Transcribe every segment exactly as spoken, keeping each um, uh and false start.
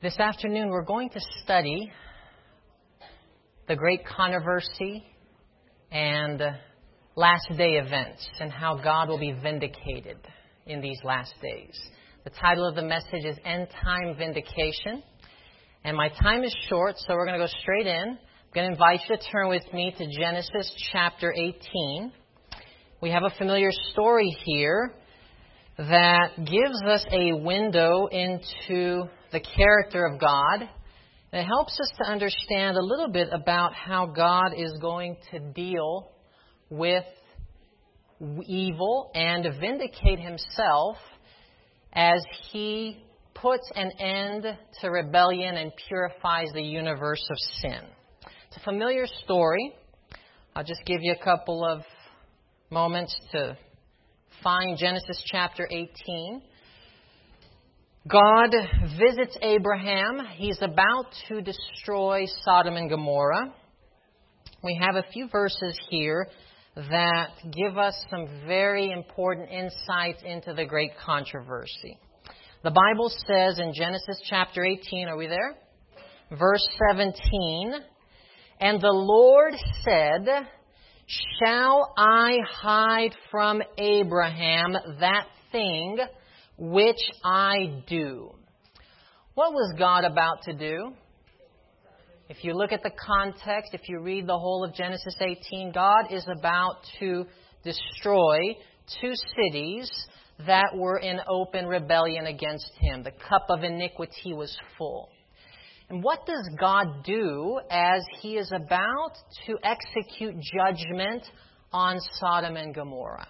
This afternoon we're going to study the great controversy and last day events and how God will be vindicated in these last days. The title of the message is End Time Vindication. And my time is short, so we're going to go straight in. I'm going to invite you to turn with me to Genesis chapter eighteen. We have a familiar story here that gives us a window into the character of God. And it helps us to understand a little bit about how God is going to deal with evil and vindicate Himself as He puts an end to rebellion and purifies the universe of sin. It's a familiar story. I'll just give you a couple of moments to find Genesis chapter eighteen. God visits Abraham. He's about to destroy Sodom and Gomorrah. We have a few verses here that give us some very important insights into the great controversy. The Bible says in Genesis chapter eighteen, are we there? Verse seventeen, "And the Lord said, Shall I hide from Abraham that thing which I do?" What was God about to do? If you look at the context, if you read the whole of Genesis eighteen, God is about to destroy two cities that were in open rebellion against Him. The cup of iniquity was full. And what does God do as He is about to execute judgment on Sodom and Gomorrah?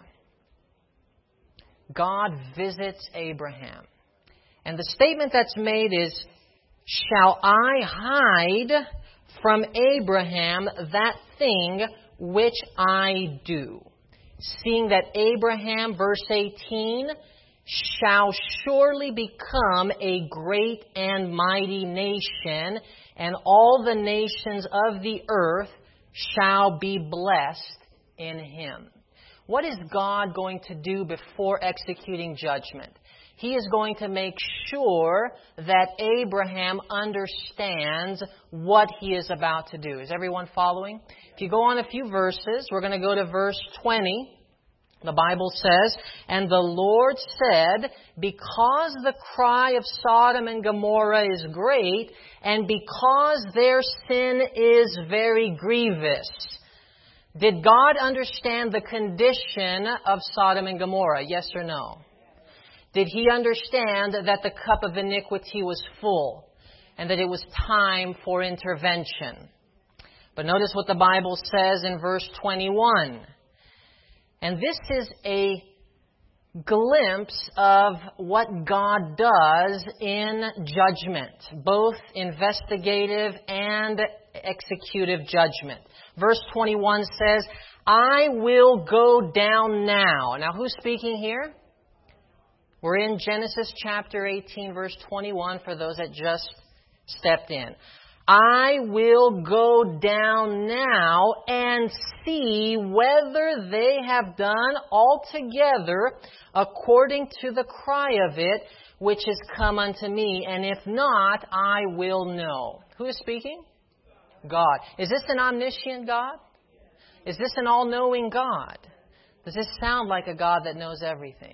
God visits Abraham. And the statement that's made is, "Shall I hide from Abraham that thing which I do?" Seeing that Abraham, verse eighteen, shall surely become a great and mighty nation, and all the nations of the earth shall be blessed in him. What is God going to do before executing judgment? He is going to make sure that Abraham understands what he is about to do. Is everyone following? If you go on a few verses, we're going to go to verse twenty. The Bible says, "And the Lord said, Because the cry of Sodom and Gomorrah is great, and because their sin is very grievous." Did God understand the condition of Sodom and Gomorrah? Yes or no? Did He understand that the cup of iniquity was full and that it was time for intervention? But notice what the Bible says in verse twenty-one. And this is a glimpse of what God does in judgment, both investigative and executive judgment. Verse twenty-one says, "I will go down now." Now, who's speaking here? We're in Genesis chapter eighteen, verse twenty-one, for those that just stepped in. "I will go down now and see whether they have done altogether according to the cry of it, which is come unto me. And if not, I will know." Who is speaking? God. Is this an omniscient God? Is this an all-knowing God? Does this sound like a God that knows everything?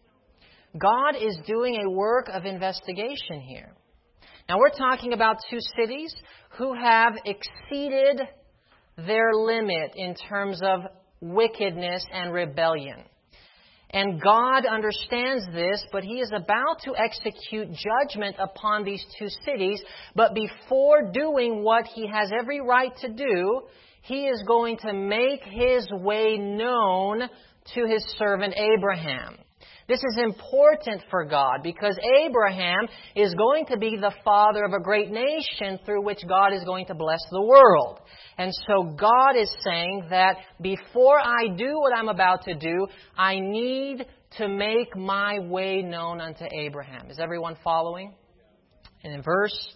God is doing a work of investigation here. Now, we're talking about two cities who have exceeded their limit in terms of wickedness and rebellion. And God understands this, but He is about to execute judgment upon these two cities. But before doing what He has every right to do, He is going to make His way known to His servant Abraham. This is important for God because Abraham is going to be the father of a great nation through which God is going to bless the world. And so God is saying that before I do what I'm about to do, I need to make my way known unto Abraham. Is everyone following? And in verse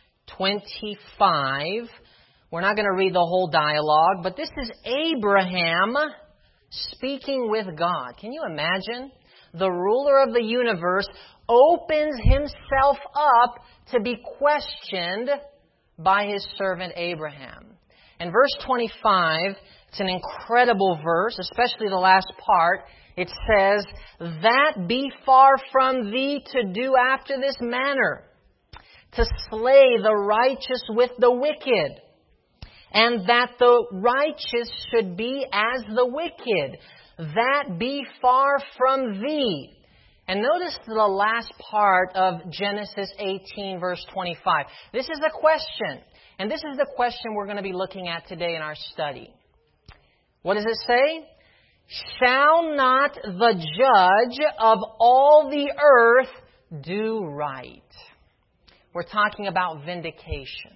twenty-five, we're not going to read the whole dialogue, but this is Abraham speaking with God. Can you imagine? the ruler of the universe, opens himself up to be questioned by his servant Abraham. In verse twenty-five, it's an incredible verse, especially the last part. It says, "That be far from thee to do after this manner, to slay the righteous with the wicked, and that the righteous should be as the wicked. That be far from thee." And notice the last part of Genesis eighteen, verse twenty-five. This is a question. And this is the question we're going to be looking at today in our study. What does it say? "Shall not the judge of all the earth do right?" We're talking about vindication.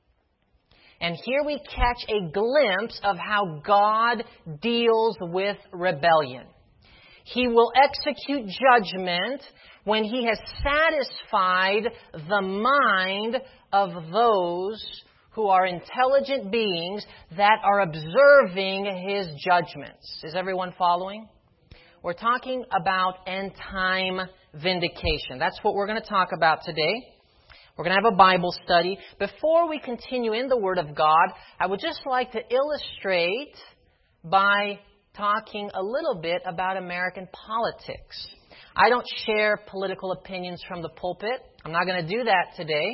And here we catch a glimpse of how God deals with rebellion. He will execute judgment when He has satisfied the mind of those who are intelligent beings that are observing His judgments. Is everyone following? We're talking about end-time vindication. That's what we're going to talk about today. We're going to have a Bible study. Before we continue in the Word of God, I would just like to illustrate by talking a little bit about American politics. I don't share political opinions from the pulpit. I'm not going to do that today.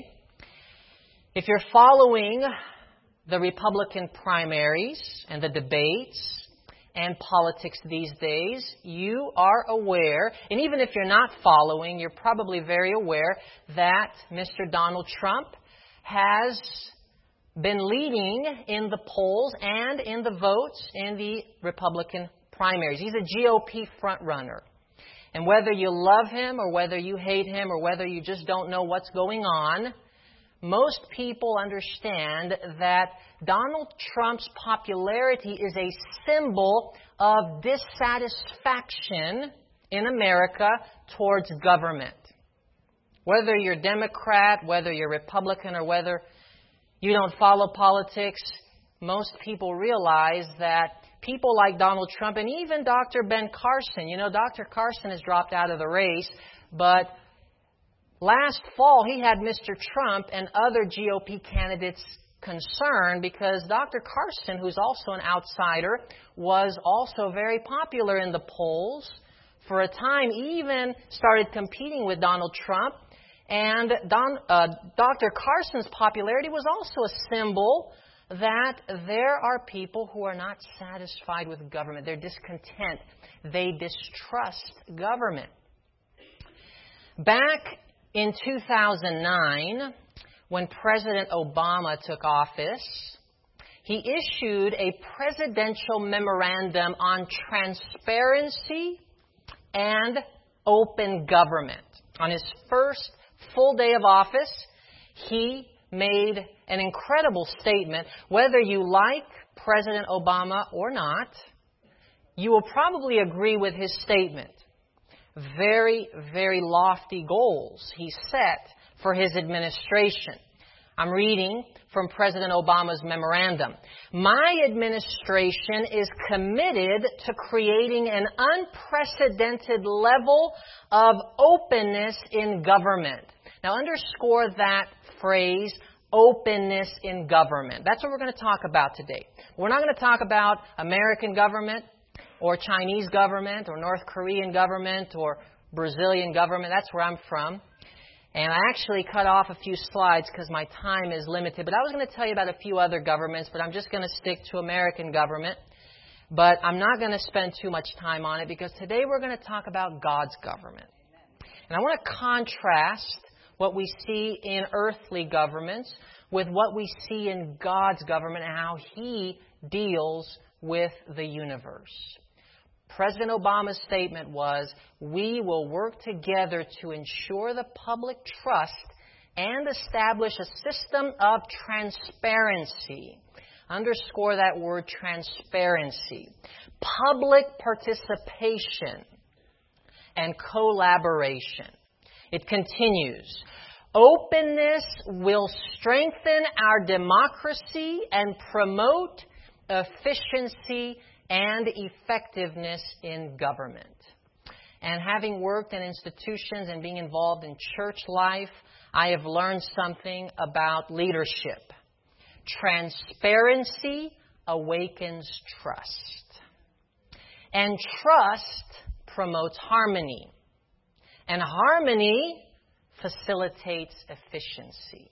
If you're following the Republican primaries and the debates and politics these days, you are aware, and even if you're not following, you're probably very aware that Mister Donald Trump has been leading in the polls and in the votes in the Republican primaries. He's a G O P frontrunner. And whether you love him or whether you hate him or whether you just don't know what's going on, most people understand that Donald Trump's popularity is a symbol of dissatisfaction in America towards government. Whether you're Democrat, whether you're Republican, or whether you don't follow politics, most people realize that people like Donald Trump and even Doctor Ben Carson, you know, Doctor Carson has dropped out of the race, but last fall he had Mister Trump and other G O P candidates concerned because Doctor Carson, who's also an outsider, was also very popular in the polls. For a time, even started competing with Donald Trump. And Don, uh, Doctor Carson's popularity was also a symbol that there are people who are not satisfied with government. They're discontent. They distrust government. Back in two thousand nine, when President Obama took office, he issued a presidential memorandum on transparency and open government. On his first full day of office, he made an incredible statement. Whether you like President Obama or not, you will probably agree with his statement. Very, very lofty goals he set for his administration. I'm reading from President Obama's memorandum. "My administration is committed to creating an unprecedented level of openness in government." Now underscore that phrase, openness in government. That's what we're going to talk about today. We're not going to talk about American government or Chinese government or North Korean government or Brazilian government. That's where I'm from. And I actually cut off a few slides because my time is limited. But I was going to tell you about a few other governments, but I'm just going to stick to American government. But I'm not going to spend too much time on it because today we're going to talk about God's government. And I want to contrast what we see in earthly governments with what we see in God's government and how He deals with the universe. President Obama's statement was, "We will work together to ensure the public trust and establish a system of transparency." Underscore that word, transparency. Public participation and collaboration. It continues. "Openness will strengthen our democracy and promote efficiency and effectiveness in government." And having worked in institutions and being involved in church life, I have learned something about leadership. Transparency awakens trust. And trust promotes harmony. And harmony facilitates efficiency.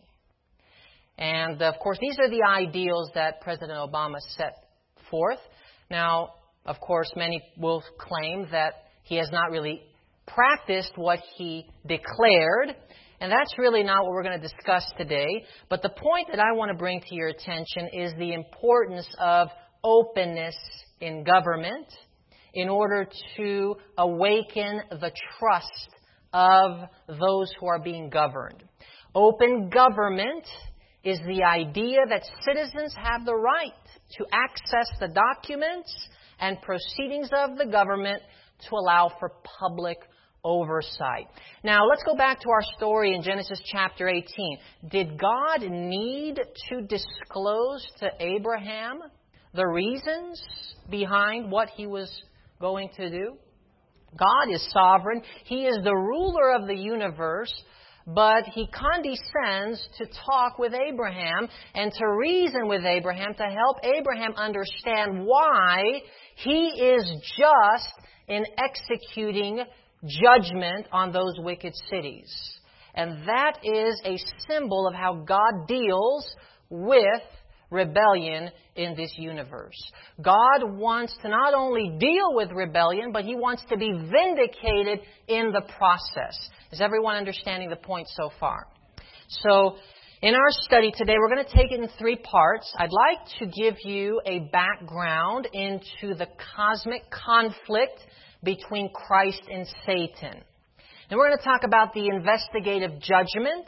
And, of course, these are the ideals that President Obama set forth. Now, of course, many will claim that he has not really practiced what he declared. And that's really not what we're going to discuss today. But the point that I want to bring to your attention is the importance of openness in government in order to awaken the trust of those who are being governed. Open government is the idea that citizens have the right to access the documents and proceedings of the government to allow for public oversight. Now, let's go back to our story in Genesis chapter eighteen. Did God need to disclose to Abraham the reasons behind what he was going to do? God is sovereign. He is the ruler of the universe, but he condescends to talk with Abraham and to reason with Abraham to help Abraham understand why he is just in executing judgment on those wicked cities. And that is a symbol of how God deals with rebellion in this universe. God wants to not only deal with rebellion, but he wants to be vindicated in the process. Is everyone understanding the point so far? So, in our study today, we're going to take it in three parts. I'd like to give you a background into the cosmic conflict between Christ and Satan. And we're going to talk about the investigative judgment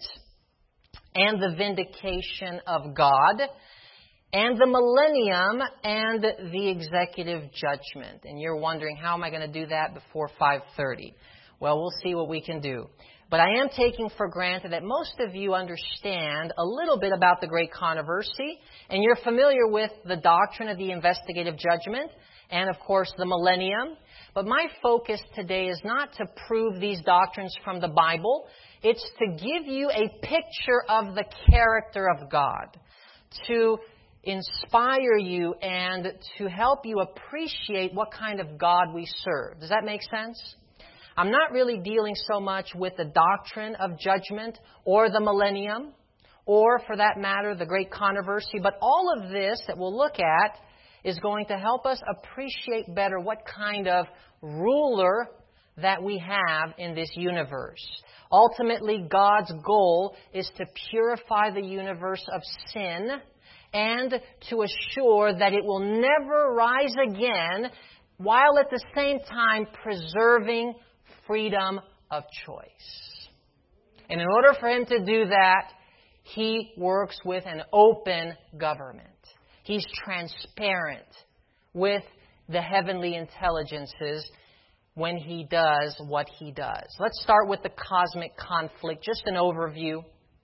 and the vindication of God, and the millennium and the executive judgment. And you're wondering, how am I going to do that before five thirty? Well, we'll see what we can do. But I am taking for granted that most of you understand a little bit about the Great Controversy, and you're familiar with the doctrine of the investigative judgment and, of course, the millennium. But my focus today is not to prove these doctrines from the Bible. It's to give you a picture of the character of God, to inspire you and to help you appreciate what kind of God we serve. Does that make sense? I'm not really dealing so much with the doctrine of judgment or the millennium or, for that matter, the Great Controversy, but all of this that we'll look at is going to help us appreciate better what kind of ruler that we have in this universe. Ultimately, God's goal is to purify the universe of sin and to assure that it will never rise again, while at the same time preserving freedom of choice. And in order for him to do that, he works with an open government. He's transparent with the heavenly intelligences when he does what he does. Let's start with the cosmic conflict, just an overview.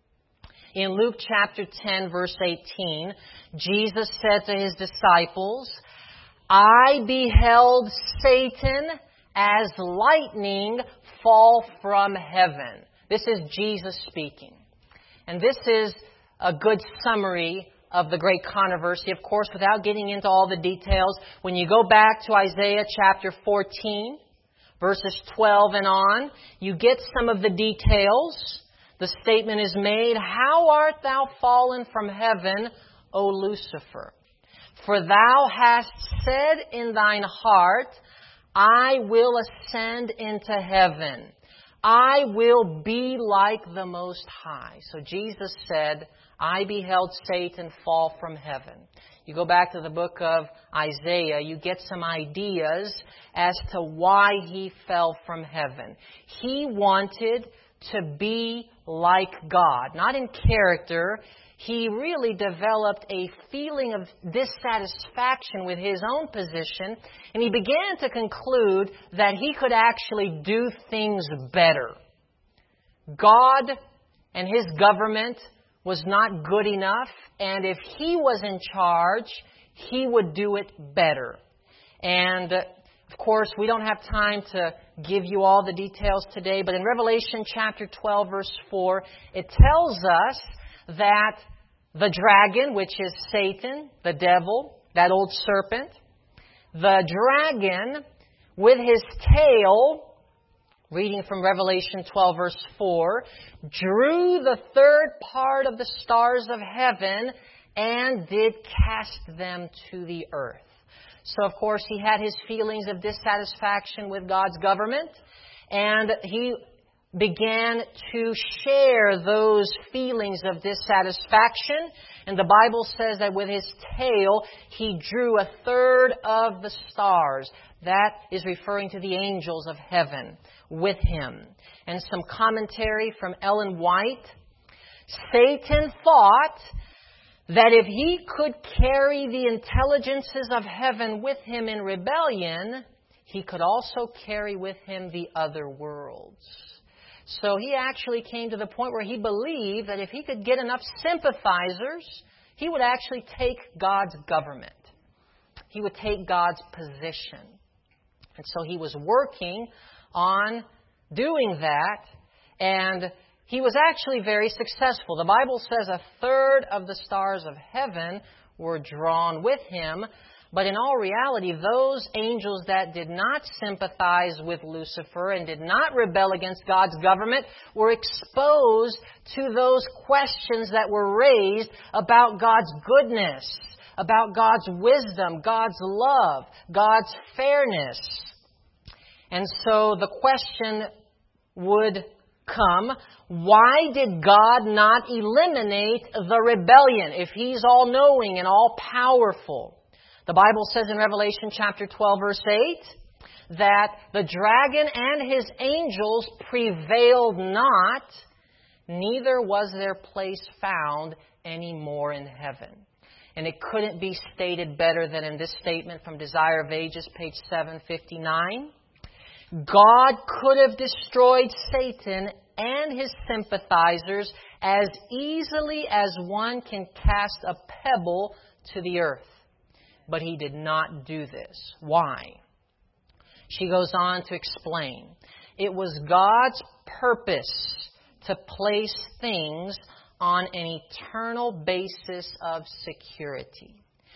In Luke chapter ten, verse eighteen, Jesus said to his disciples, "I beheld Satan as lightning fall from heaven." This is Jesus speaking. And this is a good summary of the Great Controversy. Of course, without getting into all the details, when you go back to Isaiah chapter fourteen, verses twelve and on, you get some of the details. The statement is made, "How art thou fallen from heaven, O Lucifer? For thou hast said in thine heart, I will ascend into heaven. I will be like the Most High." So Jesus said, "I beheld Satan fall from heaven." You go back to the book of Isaiah, you get some ideas as to why he fell from heaven. He wanted to be like God, not in character. He really developed a feeling of dissatisfaction with his own position, and he began to conclude that he could actually do things better. God and his government was not good enough, and if he was in charge, he would do it better. And, of Of course, we don't have time to give you all the details today, but in Revelation chapter twelve, verse four, it tells us that the dragon, which is Satan, the devil, that old serpent, the dragon with his tail, reading from Revelation twelve, verse four, drew the third part of the stars of heaven and did cast them to the earth. So, of course, he had his feelings of dissatisfaction with God's government, and he began to share those feelings of dissatisfaction. And the Bible says that with his tail, he drew a third of the stars. That is referring to the angels of heaven with him. And some commentary from Ellen White. Satan thought that if he could carry the intelligences of heaven with him in rebellion, he could also carry with him the other worlds. So he actually came to the point where he believed that if he could get enough sympathizers, he would actually take God's government. He would take God's position. And so he was working on doing that, and he was actually very successful. The Bible says a third of the stars of heaven were drawn with him. But in all reality, those angels that did not sympathize with Lucifer and did not rebel against God's government were exposed to those questions that were raised about God's goodness, about God's wisdom, God's love, God's fairness. And so the question would come, why did God not eliminate the rebellion if He's all-knowing and all-powerful? The Bible says in Revelation chapter twelve, verse eight, that the dragon and his angels prevailed not, neither was their place found any more in heaven. And it couldn't be stated better than in this statement from Desire of Ages, page seven fifty-nine. God could have destroyed Satan and his sympathizers as easily as one can cast a pebble to the earth. But He did not do this. Why? She goes on to explain. It was God's purpose to place things on an eternal basis of security.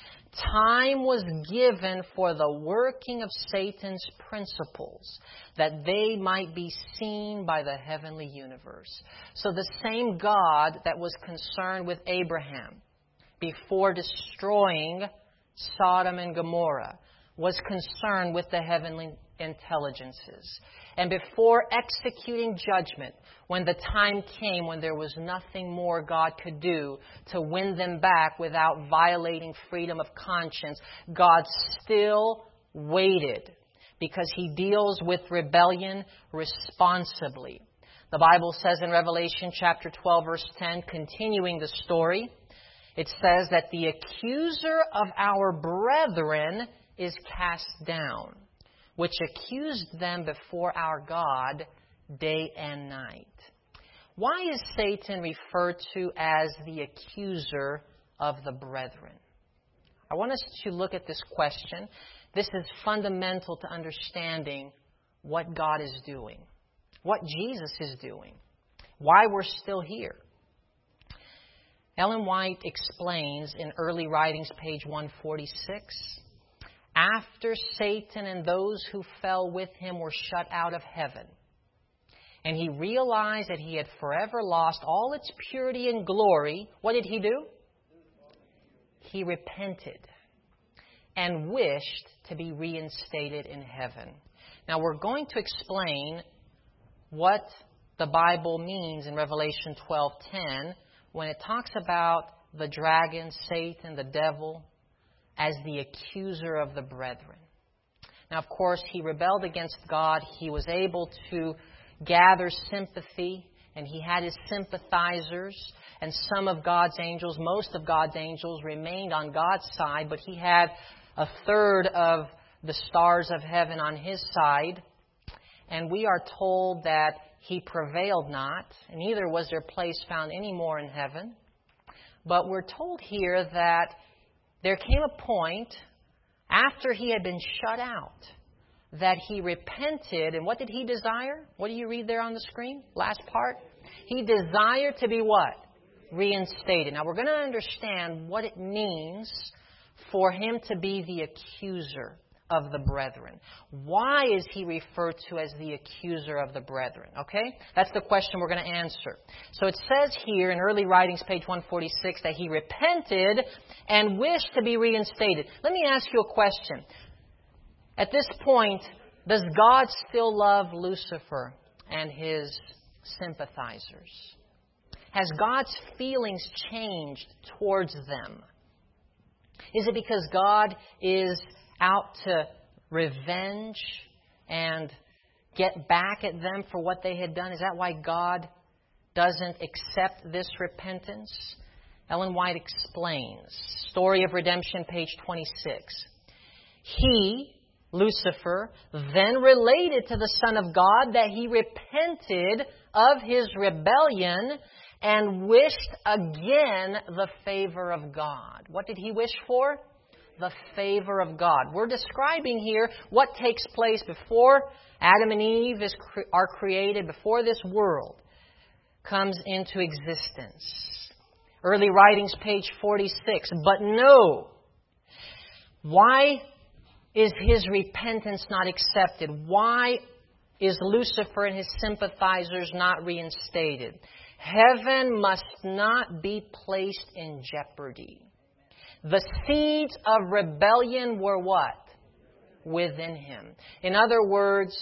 Time was given for the working of Satan's principles, that they might be seen by the heavenly universe. So the same God that was concerned with Abraham before destroying Sodom and Gomorrah was concerned with the heavenly intelligences. And before executing judgment, when the time came when there was nothing more God could do to win them back without violating freedom of conscience, God still waited because He deals with rebellion responsibly. The Bible says in Revelation chapter twelve, verse ten, continuing the story, it says that the accuser of our brethren is cast down, which accused them before our God day and night. Why is Satan referred to as the accuser of the brethren? I want us to look at this question. This is fundamental to understanding what God is doing, what Jesus is doing, why we're still here. Ellen White explains in Early Writings, page one forty-six, after Satan and those who fell with him were shut out of heaven, and he realized that he had forever lost all its purity and glory, what did he do? He repented and wished to be reinstated in heaven. Now we're going to explain what the Bible means in Revelation twelve ten when it talks about the dragon, Satan, the devil, as the accuser of the brethren. Now, of course, he rebelled against God. He was able to gather sympathy, and he had his sympathizers, and some of God's angels, most of God's angels, remained on God's side, but he had a third of the stars of heaven on his side. And we are told that he prevailed not, and neither was there place found any more in heaven. But we're told here that there came a point after he had been shut out that he repented. And what did he desire? What do you read there on the screen? Last part. He desired to be what? Reinstated. Now we're going to understand what it means for him to be the accuser of the brethren. Why is he referred to as the accuser of the brethren? Okay? That's the question we're going to answer. So it says here in Early Writings, page one forty-six, that he repented and wished to be reinstated. Let me ask you a question. At this point, does God still love Lucifer and his sympathizers? Has God's feelings changed towards them? Is it because God is out to revenge and get back at them for what they had done? Is that why God doesn't accept this repentance? Ellen White explains. Story of Redemption, page twenty-six. He, Lucifer, then related to the Son of God that he repented of his rebellion and wished again the favor of God. What did he wish for? The favor of God. We're describing here what takes place before Adam and Eve is, are created, before this world comes into existence. Early Writings, page forty-six. But no. Why is his repentance not accepted? Why is Lucifer and his sympathizers not reinstated? Heaven must not be placed in jeopardy. The seeds of rebellion were what? Within him. In other words,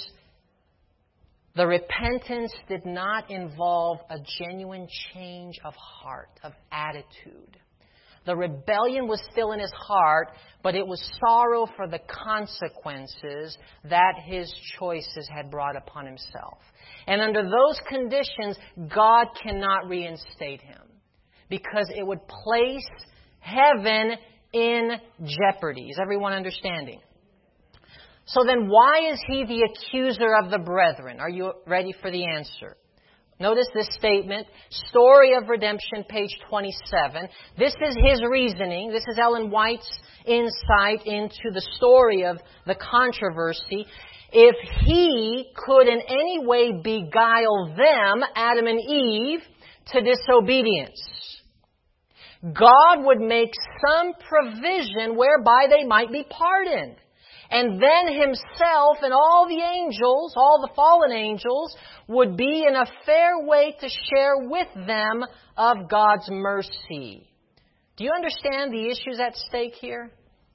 the repentance did not involve a genuine change of heart, of attitude. The rebellion was still in his heart, but it was sorrow for the consequences that his choices had brought upon himself. And under those conditions, God cannot reinstate him because it would place heaven in jeopardy. Is everyone understanding? So then why is he the accuser of the brethren? Are you ready for the answer? Notice this statement, Story of Redemption, page twenty-seven. This is his reasoning. This is Ellen White's insight into the story of the controversy. If he could in any way beguile them, Adam and Eve, to disobedience, God would make some provision whereby they might be pardoned. And then himself and all the angels, all the fallen angels, would be in a fair way to share with them of God's mercy. Do you understand the issues at stake here?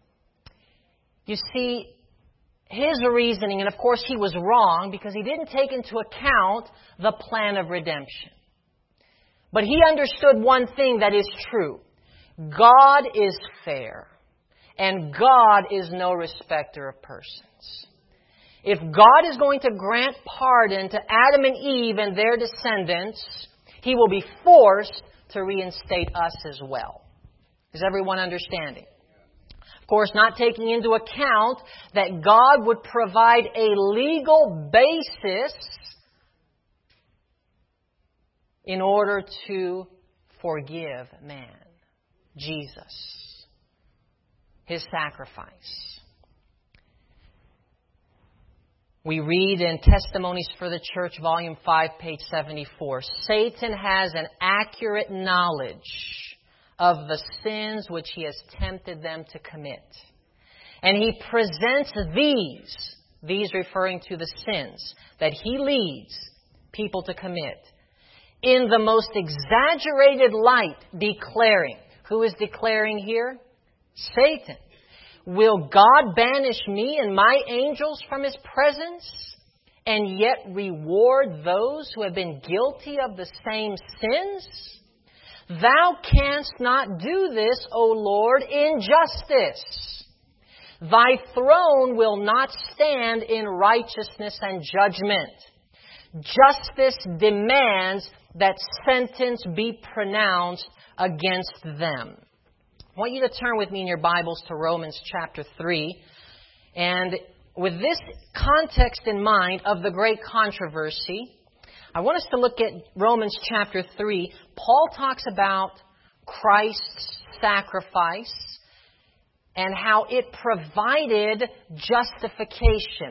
You see, his reasoning, and of course he was wrong because he didn't take into account the plan of redemption. But he understood one thing that is true. God is fair. And God is no respecter of persons. If God is going to grant pardon to Adam and Eve and their descendants, He will be forced to reinstate us as well. Is everyone understanding? Of course, not taking into account that God would provide a legal basis in order to forgive man. Jesus. His sacrifice. We read in Testimonies for the Church, volume five, page seventy-four, Satan has an accurate knowledge of the sins which he has tempted them to commit. And he presents these, these referring to the sins that he leads people to commit, in the most exaggerated light, declaring. Who is declaring here? Satan. Will God banish me and my angels from His presence and yet reward those who have been guilty of the same sins? Thou canst not do this, O Lord, in justice. Thy throne will not stand in righteousness and judgment. Justice demands that sentence be pronounced against them. I want you to turn with me in your Bibles to Romans chapter three. And with this context in mind of the great controversy, I want us to look at Romans chapter three. Paul talks about Christ's sacrifice and how it provided justification,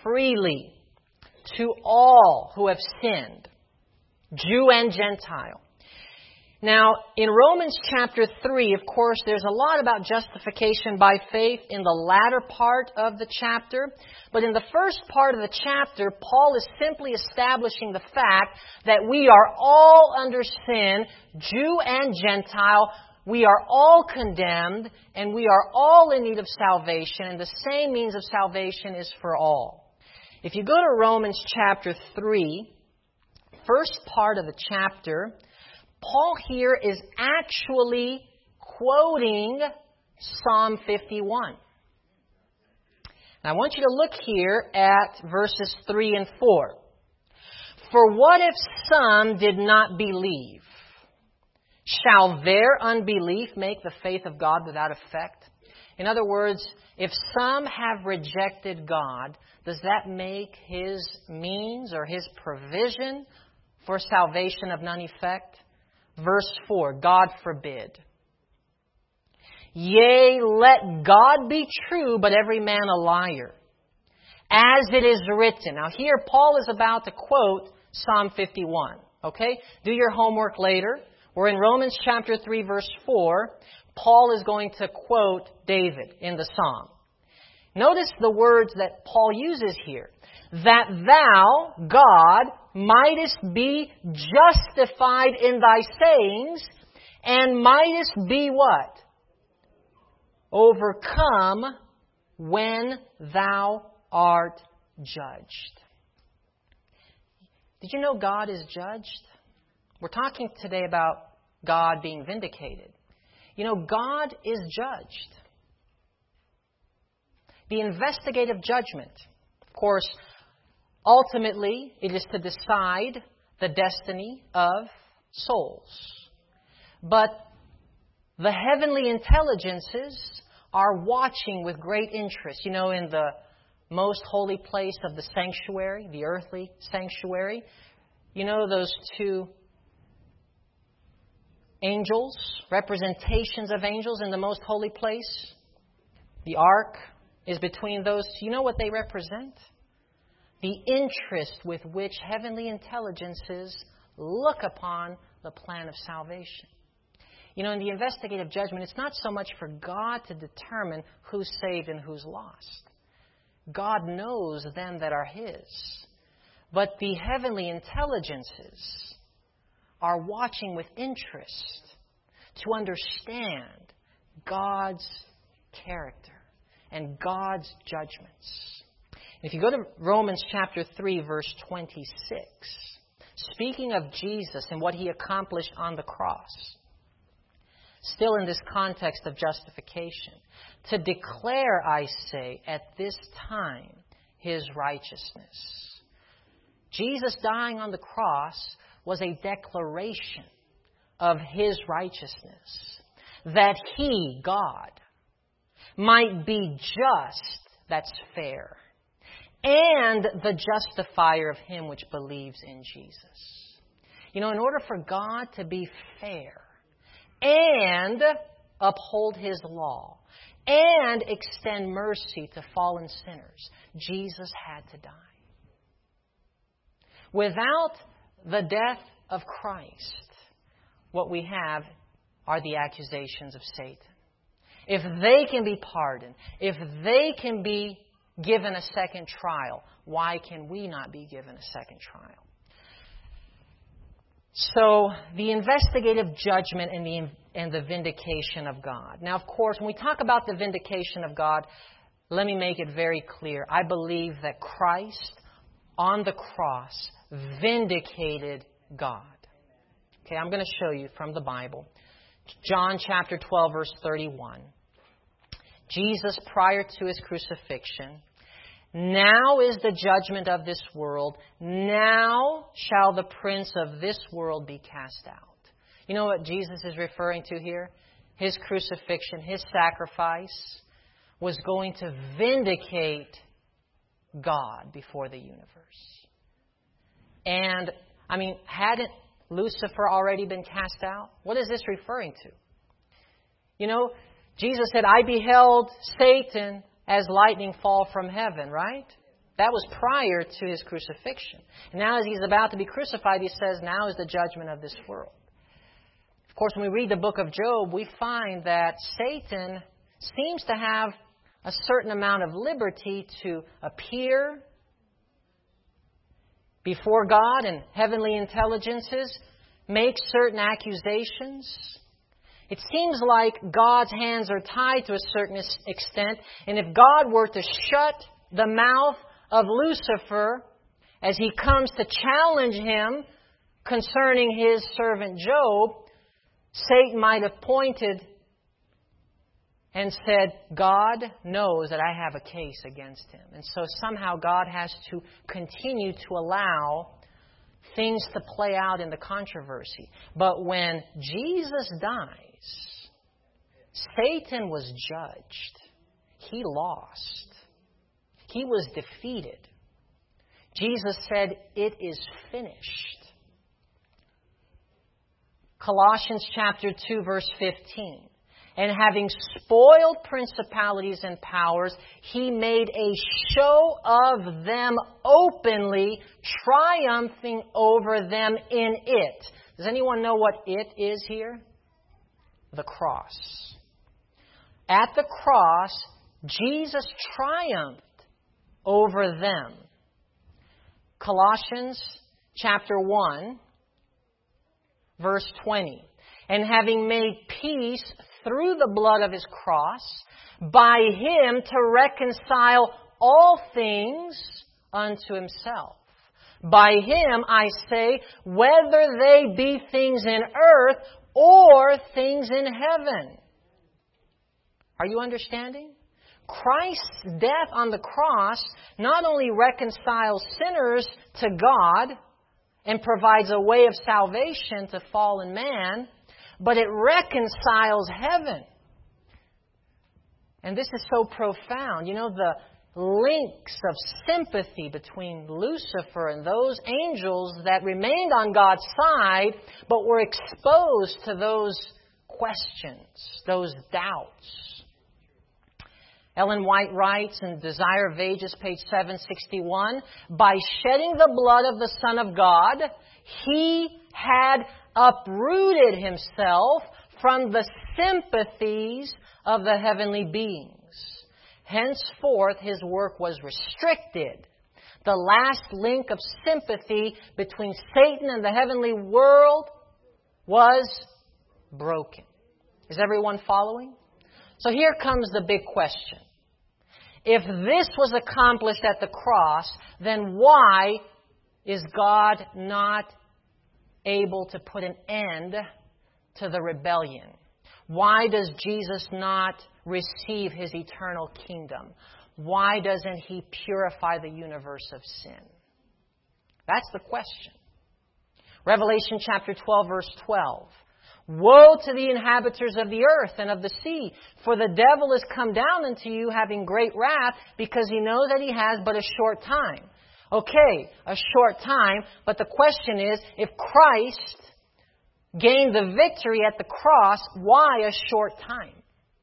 freely to all who have sinned, Jew and Gentile. Now, in Romans chapter three, of course, there's a lot about justification by faith in the latter part of the chapter. But in the first part of the chapter, Paul is simply establishing the fact that we are all under sin, Jew and Gentile. We are all condemned, and we are all in need of salvation, and the same means of salvation is for all. If you go to Romans chapter three, first part of the chapter, Paul here is actually quoting Psalm fifty-one. Now, I want you to look here at verses three and four. For what if some did not believe? Shall their unbelief make the faith of God without effect? In other words, if some have rejected God, does that make His means or His provision for salvation of none effect? Verse four, God forbid. Yea, let God be true, but every man a liar. As it is written. Now here Paul is about to quote Psalm fifty-one. Okay? Do your homework later. We're in Romans chapter three, verse four. Paul is going to quote David in the Psalm. Notice the words that Paul uses here. That thou, God, mightest be justified in thy sayings, and mightest be what? Overcome when thou art judged. Did you know God is judged? We're talking today about God being vindicated. You know, God is judged. The investigative judgment, of course, ultimately, it is to decide the destiny of souls. But the heavenly intelligences are watching with great interest. You know, in the most holy place of the sanctuary, the earthly sanctuary, you know those two angels, representations of angels in the most holy place? The ark is between those. You know what they represent? The interest with which heavenly intelligences look upon the plan of salvation. You know, in the investigative judgment, it's not so much for God to determine who's saved and who's lost. God knows them that are His. But the heavenly intelligences are watching with interest to understand God's character and God's judgments. If you go to Romans chapter three, verse twenty-six, speaking of Jesus and what He accomplished on the cross, still in this context of justification, to declare, I say, at this time, His righteousness. Jesus dying on the cross was a declaration of His righteousness, that He, God, might be just, that's fair, and the justifier of him which believes in Jesus. You know, in order for God to be fair and uphold His law and extend mercy to fallen sinners, Jesus had to die. Without the death of Christ, what we have are the accusations of Satan. If they can be pardoned, if they can be given a second trial, why can we not be given a second trial? So, the investigative judgment and the, and the vindication of God. Now, of course, when we talk about the vindication of God, let me make it very clear. I believe that Christ on the cross vindicated God. Okay, I'm going to show you from the Bible. John chapter twelve, verse thirty-one. Jesus, prior to His crucifixion, now is the judgment of this world. Now shall the prince of this world be cast out. You know what Jesus is referring to here? His crucifixion, His sacrifice was going to vindicate God before the universe. And, I mean, hadn't Lucifer already been cast out? What is this referring to? You know, Jesus said, I beheld Satan as lightning fall from heaven, right? That was prior to his crucifixion. And now as he's about to be crucified, he says, now is the judgment of this world. Of course, when we read the book of Job, we find that Satan seems to have a certain amount of liberty to appear before God and heavenly intelligences, make certain accusations. It seems like God's hands are tied to a certain extent, and if God were to shut the mouth of Lucifer as he comes to challenge him concerning his servant Job, Satan might have pointed and said, God knows that I have a case against him. And so somehow God has to continue to allow things to play out in the controversy. But when Jesus dies, Satan was judged. He lost. He was defeated. Jesus said, it is finished. Colossians chapter two, verse fifteen. And having spoiled principalities and powers, he made a show of them openly, triumphing over them in it. Does anyone know what it is here? The cross. At the cross, Jesus triumphed over them. Colossians chapter one, verse twenty. And having made peace through the blood of his cross, by him to reconcile all things unto himself. By him, I say, whether they be things in earth or things in heaven. Are you understanding? Christ's death on the cross not only reconciles sinners to God and provides a way of salvation to fallen man, but it reconciles heaven. And this is so profound. You know, the links of sympathy between Lucifer and those angels that remained on God's side, but were exposed to those questions, those doubts. Ellen White writes in Desire of Ages, page seven sixty-one, by shedding the blood of the Son of God, he had uprooted himself from the sympathies of the heavenly beings. Henceforth, his work was restricted. The last link of sympathy between Satan and the heavenly world was broken. Is everyone following? So here comes the big question. If this was accomplished at the cross, then why is God not able to put an end to the rebellion? Why does Jesus not receive his eternal kingdom? Why doesn't he purify the universe of sin? That's the question. Revelation chapter twelve, verse twelve. Woe to the inhabitants of the earth and of the sea, for the devil is come down unto you having great wrath, because he knows that he has but a short time. Okay, a short time, but the question is, if Christ gained the victory at the cross, why a short time?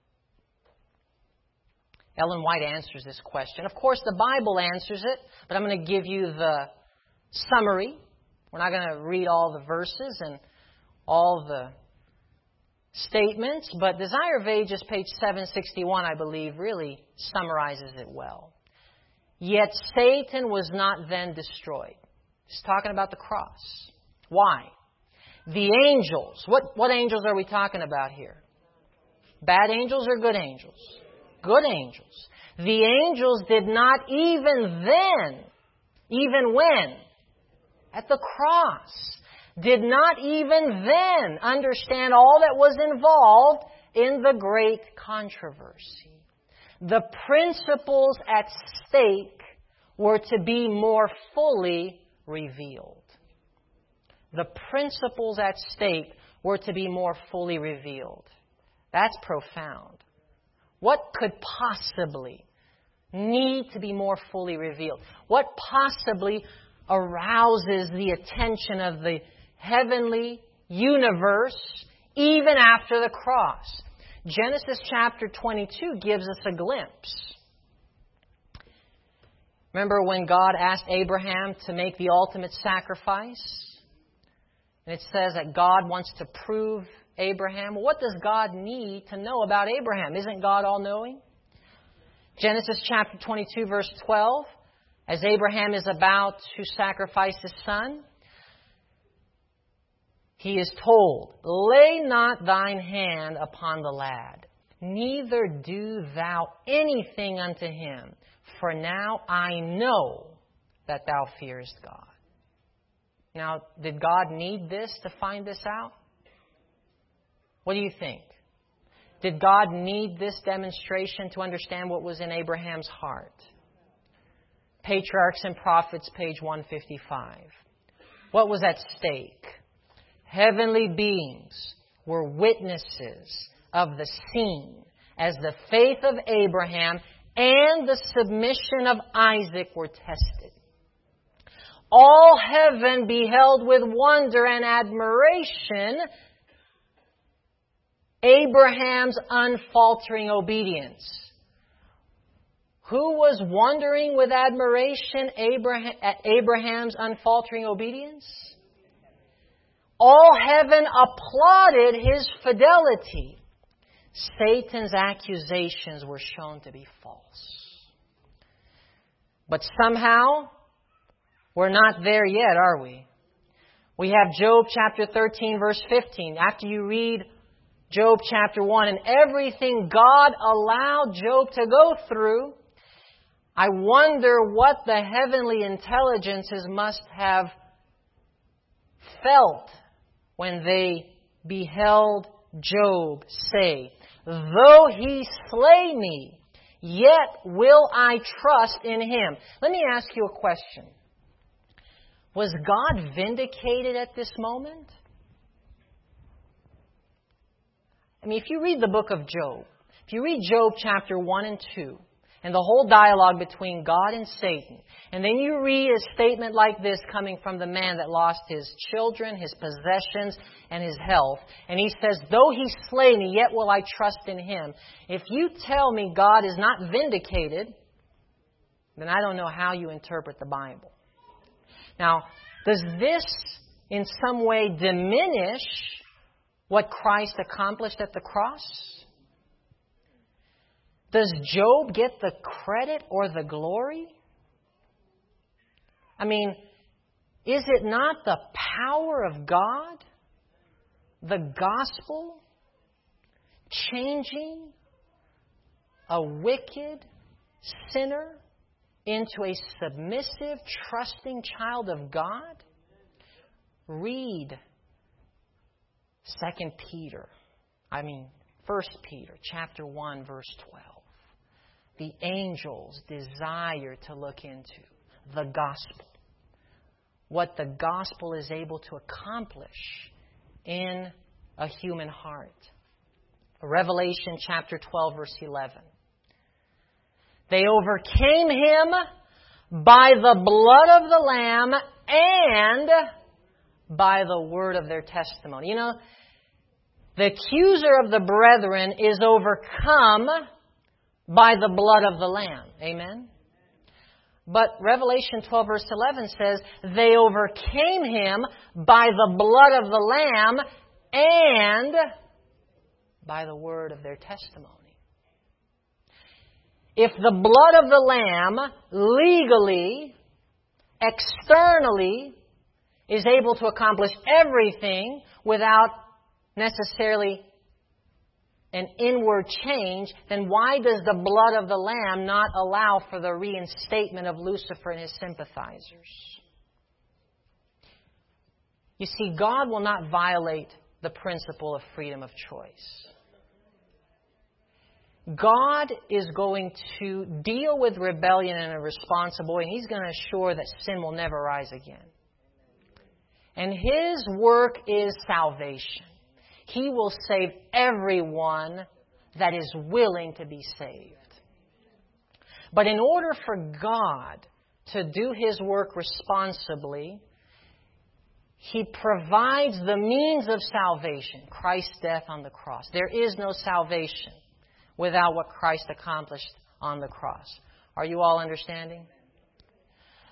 Ellen White answers this question. Of course, the Bible answers it, but I'm going to give you the summary. We're not going to read all the verses and all the statements, but Desire of Ages, page seven sixty-one, I believe, really summarizes it well. Yet Satan was not then destroyed. He's talking about the cross. Why? The angels. What, what angels are we talking about here? Bad angels or good angels? Good angels. The angels did not even then, even when, at the cross, did not even then understand all that was involved in the great controversy. The principles at stake were to be more fully revealed. The principles at stake were to be more fully revealed. That's profound. What could possibly need to be more fully revealed? What possibly arouses the attention of the heavenly universe even after the cross? Genesis chapter twenty-two gives us a glimpse. Remember when God asked Abraham to make the ultimate sacrifice? And it says that God wants to prove Abraham. Well, what does God need to know about Abraham? Isn't God all-knowing? Genesis chapter twenty-two, verse twelve, as Abraham is about to sacrifice his son, he is told, "Lay not thine hand upon the lad, neither do thou anything unto him, for now I know that thou fearest God." Now, did God need this to find this out? What do you think? Did God need this demonstration to understand what was in Abraham's heart? Patriarchs and Prophets, page one fifty-five. What was at stake? Heavenly beings were witnesses of the scene as the faith of Abraham and the submission of Isaac were tested. All heaven beheld with wonder and admiration Abraham's unfaltering obedience. Who was wondering with admiration Abraham, at Abraham's unfaltering obedience? All heaven applauded his fidelity. Satan's accusations were shown to be false. But somehow, we're not there yet, are we? We have Job chapter thirteen, verse fifteen. After you read Job chapter one and everything God allowed Job to go through, I wonder what the heavenly intelligences must have felt when they beheld Job say, "Though he slay me, yet will I trust in him." Let me ask you a question. Was God vindicated at this moment? I mean, if you read the book of Job, if you read Job chapter one and two, and the whole dialogue between God and Satan, and then you read a statement like this coming from the man that lost his children, his possessions, and his health, and he says, "Though he slay me, yet will I trust in him." If you tell me God is not vindicated, then I don't know how you interpret the Bible. Now, does this in some way diminish what Christ accomplished at the cross? Does Job get the credit or the glory? I mean, is it not the power of God, the gospel, changing a wicked sinner into a submissive, trusting child of God? Read Second Peter, I mean First Peter chapter one, verse twelve. The angels desire to look into the gospel, what the gospel is able to accomplish in a human heart. Revelation chapter twelve, verse eleven. They overcame him by the blood of the Lamb and by the word of their testimony. You know, the accuser of the brethren is overcome by the blood of the Lamb. Amen? But Revelation twelve, verse eleven says, they overcame him by the blood of the Lamb and by the word of their testimony. If the blood of the Lamb legally, externally, is able to accomplish everything without necessarily an inward change, then why does the blood of the Lamb not allow for the reinstatement of Lucifer and his sympathizers? You see, God will not violate the principle of freedom of choice. God is going to deal with rebellion in a responsible way, and He's going to assure that sin will never rise again. And His work is salvation. He will save everyone that is willing to be saved. But in order for God to do His work responsibly, He provides the means of salvation, Christ's death on the cross. There is no salvation without what Christ accomplished on the cross. Are you all understanding?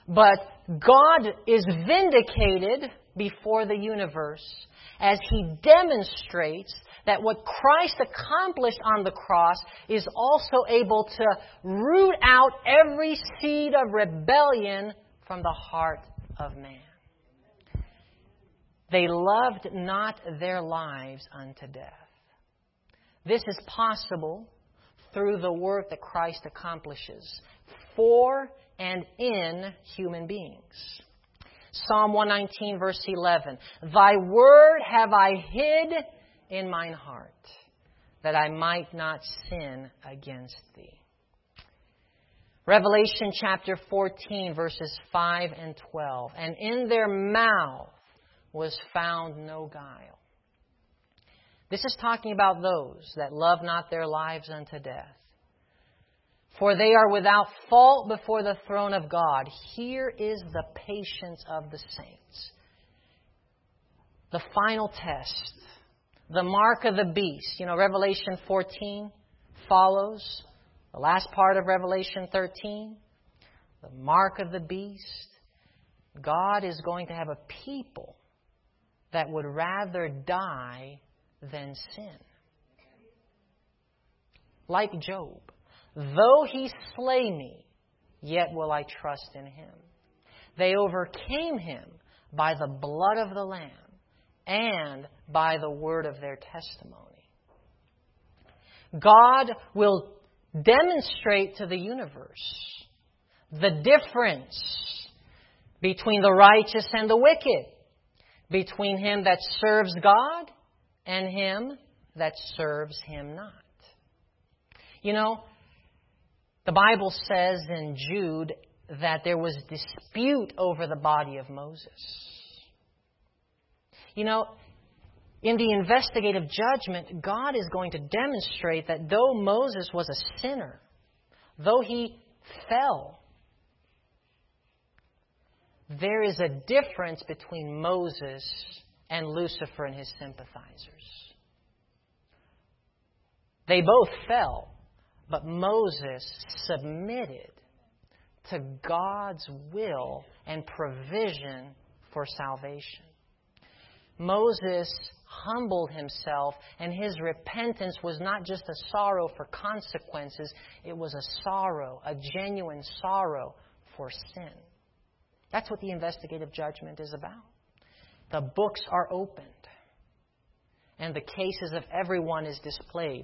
But God is vindicated before the universe as He demonstrates that what Christ accomplished on the cross is also able to root out every seed of rebellion from the heart of man. They loved not their lives unto death. This is possible through the work that Christ accomplishes for and in human beings. Psalm one nineteen, verse eleven. Thy word have I hid in mine heart, that I might not sin against thee. Revelation chapter fourteen, verses five and twelve. And in their mouth was found no guile. This is talking about those that love not their lives unto death. For they are without fault before the throne of God. Here is the patience of the saints. The final test. The mark of the beast. You know, Revelation fourteen follows the last part of Revelation thirteen. The mark of the beast. God is going to have a people that would rather die than sin. Like Job. Though he slay me, yet will I trust in him. They overcame him by the blood of the Lamb and by the word of their testimony. God will demonstrate to the universe the difference between the righteous and the wicked, between him that serves God and him that serves him not. You know, the Bible says in Jude that there was dispute over the body of Moses. You know, in the investigative judgment, God is going to demonstrate that though Moses was a sinner, though he fell, there is a difference between Moses and Lucifer and his sympathizers. They both fell. But Moses submitted to God's will and provision for salvation. Moses humbled himself, and his repentance was not just a sorrow for consequences. It was a sorrow, a genuine sorrow for sin. That's what the investigative judgment is about. The books are opened, and the cases of everyone is displayed.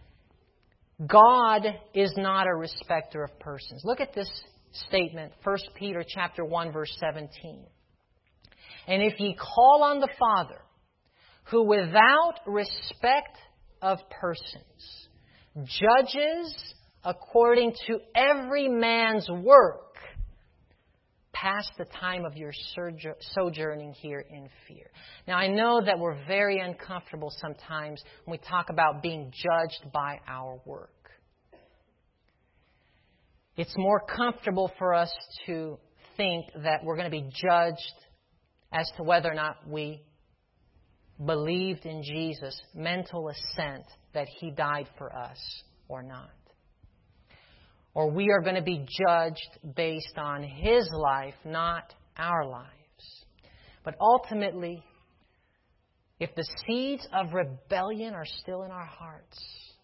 God is not a respecter of persons. Look at this statement, First Peter chapter one, verse seventeen. And if ye call on the Father, who without respect of persons judges according to every man's work, pass the time of your sojourning here in fear. Now, I know that we're very uncomfortable sometimes when we talk about being judged by our work. It's more comfortable for us to think that we're going to be judged as to whether or not we believed in Jesus, mental assent that He died for us or not. Or we are going to be judged based on His life, not our lives. But ultimately, if the seeds of rebellion are still in our hearts,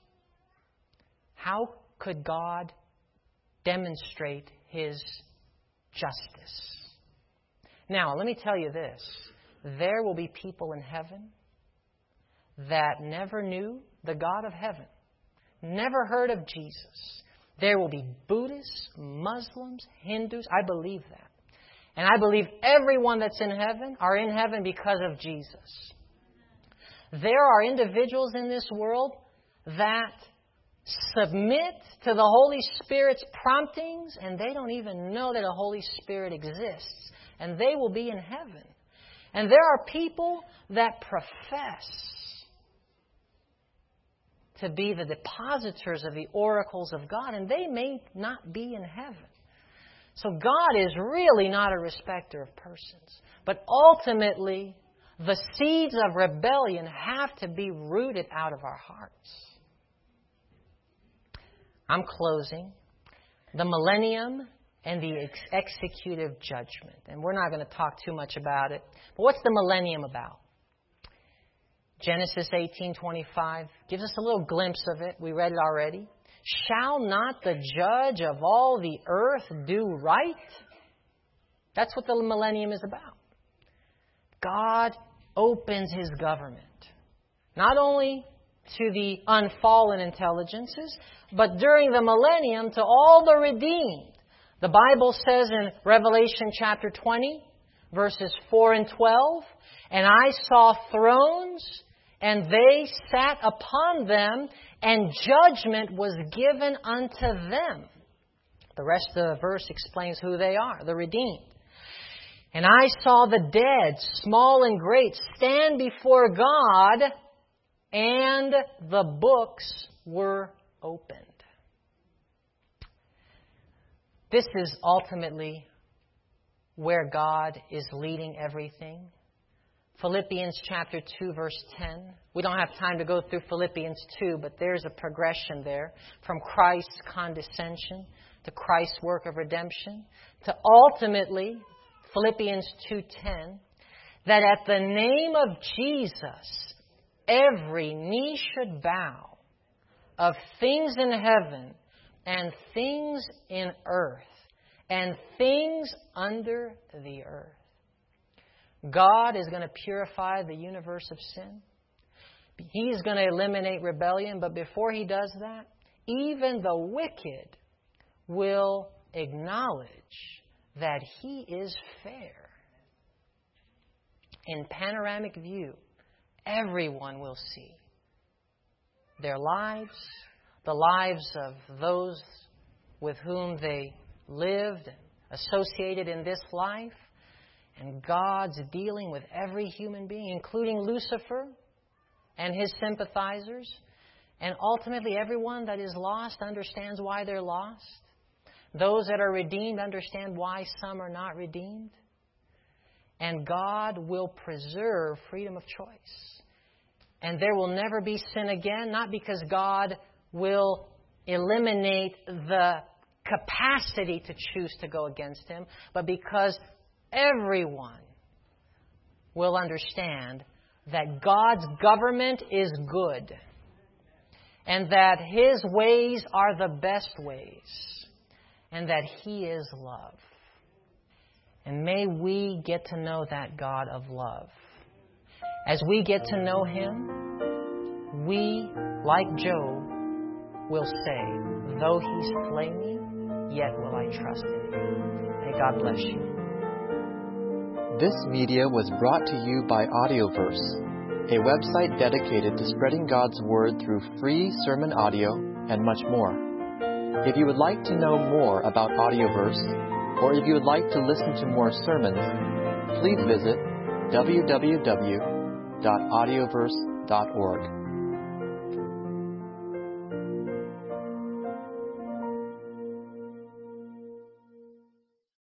how could God demonstrate His justice? Now, let me tell you this. There will be people in heaven that never knew the God of heaven, never heard of Jesus. There will be Buddhists, Muslims, Hindus. I believe that. And I believe everyone that's in heaven are in heaven because of Jesus. There are individuals in this world that submit to the Holy Spirit's promptings, and they don't even know that a Holy Spirit exists. And they will be in heaven. And there are people that profess to be the depositors of the oracles of God, and they may not be in heaven. So God is really not a respecter of persons. But ultimately, the seeds of rebellion have to be rooted out of our hearts. I'm closing. The millennium and the ex- executive judgment. And we're not going to talk too much about it. But what's the millennium about? Genesis eighteen twenty-five gives us a little glimpse of it. We read it already. Shall not the judge of all the earth do right? That's what the millennium is about. God opens His government, not only to the unfallen intelligences, but during the millennium to all the redeemed. The Bible says in Revelation chapter twenty, verses four and twelve, and I saw thrones, and they sat upon them, and judgment was given unto them. The rest of the verse explains who they are, the redeemed. And I saw the dead, small and great, stand before God, and the books were opened. This is ultimately where God is leading everything. Philippians chapter two, verse ten. We don't have time to go through Philippians two, but there's a progression there from Christ's condescension to Christ's work of redemption to ultimately Philippians two ten, that at the name of Jesus every knee should bow, of things in heaven and things in earth and things under the earth. God is going to purify the universe of sin. He is going to eliminate rebellion, but before He does that, even the wicked will acknowledge that He is fair. In panoramic view, everyone will see their lives, the lives of those with whom they lived and associated in this life, and God's dealing with every human being, including Lucifer and his sympathizers. And ultimately, everyone that is lost understands why they're lost. Those that are redeemed understand why some are not redeemed. And God will preserve freedom of choice. And there will never be sin again, not because God will eliminate the capacity to choose to go against Him, but because everyone will understand that God's government is good and that His ways are the best ways and that He is love. And may we get to know that God of love. As we get to know Him, we, like Job, will say, though He slay me, yet will I trust in Him. May God bless you. This media was brought to you by Audioverse, a website dedicated to spreading God's Word through free sermon audio and much more. If you would like to know more about Audioverse, or if you would like to listen to more sermons, please visit w w w dot audioverse dot org.